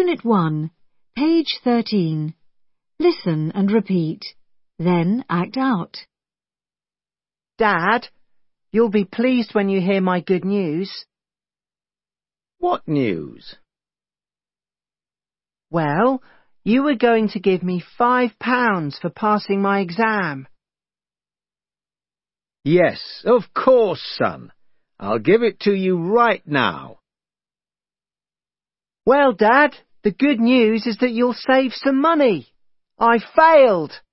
Unit 1, page 13. Listen and repeat. Then act out. Dad, you'll be pleased when you hear my good news. What news? Well, you were going to give me £5 for passing my exam. Yes, of course, son. I'll give it to you right now. Well, Dad, the good news is that you'll save some money. I failed.